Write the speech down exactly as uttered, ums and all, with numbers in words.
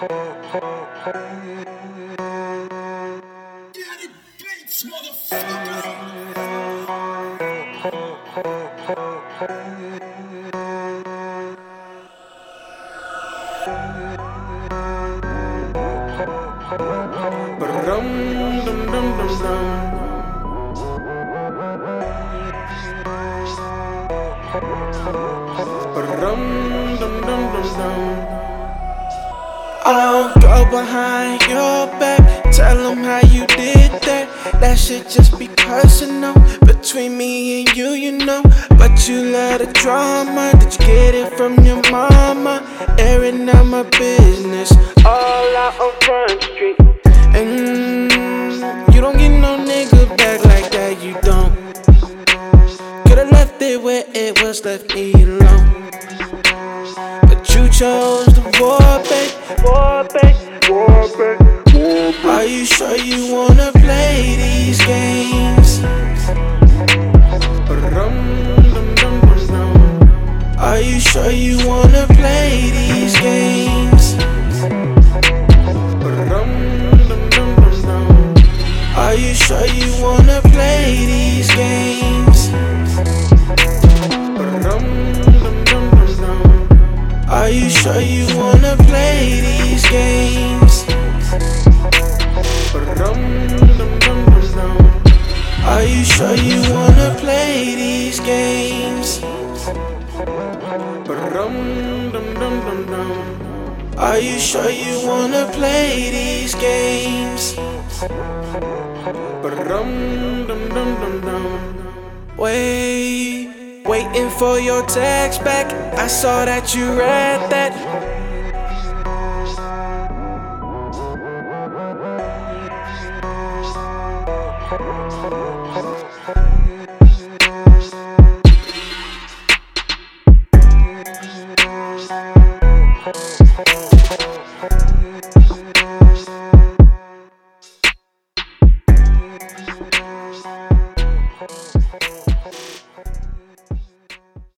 I'll go behind your back, tell them how you did that. That shit just be personal, between me and you, you know. But you love the drama, did you get it from your mama? Airing out my business, all out on Front Street. And you don't get no nigga back like that, you don't. Could've left it where it was, left me alone. But you chose the war, babe, war, babe, war, babe. Are you sure you wanna play these games? Are you sure you wanna play these games? Are you sure you wanna play these games? Are you sure you wanna play these games? Are you sure you wanna play these games? Are you sure you wanna play these games? Wait, waiting for your text back. I saw that you read that.